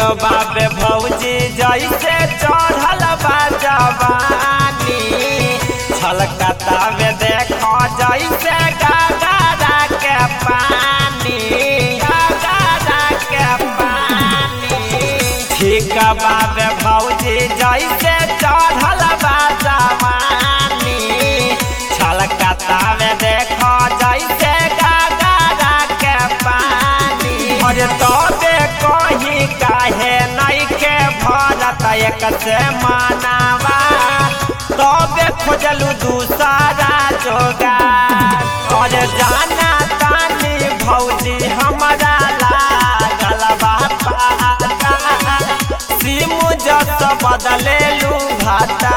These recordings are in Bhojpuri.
बाबे भौजी जैसे चढ़ल बा जवानी छलकता में देखो जैसे गगरा के पानी गगरा के पानी। ठीक बाबे भौजी जैसे चढ़ल बा जवानी छलकता में देखो जैसे गगरा के पानी। अरे तबे कहीं काहे नहीं के भरत एक से मानावा तबे खोजलू दूसरा जोगार। और जाना तानी भौजी हमारा लागल बा पाता सिम जस बदलेलू भाता।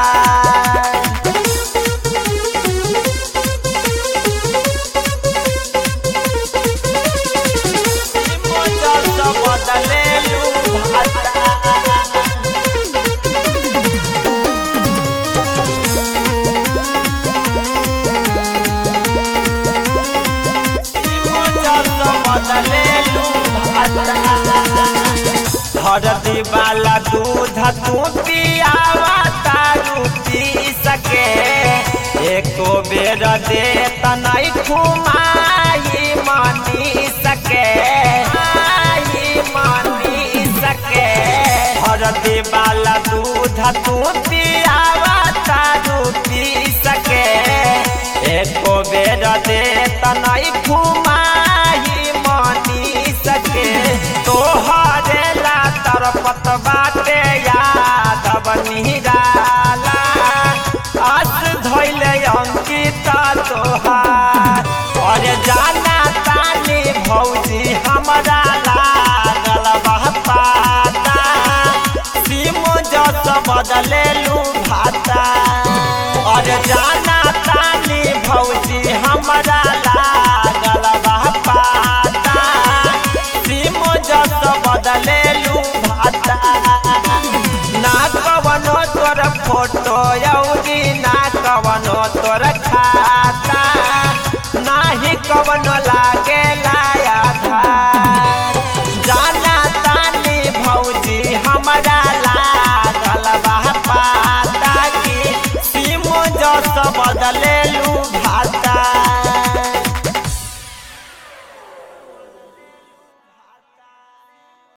हरदी वाला दूध तू पियावा तारू पी सके एको बेर दे तनाई घुमाई मानी सके आई मानी सके। हरदी वाला दूध तू पियावा तारू पी सके एको बेर दे तनाई घुमाई मानी सके। तोहरे तरपत बाटे यादव निराला आस धैले अंकिता तोहार। और जाना तानी भौजी हमारा लागल बा पाता सिम जस बदलेलू भाता। और जाना तानी भौजी हमारा लागल बा पाता सिम जस बदलेलू भाता। ना कवनो तोर फोटो यौरी ना कवनो तोर खाता नाही कवनो लागे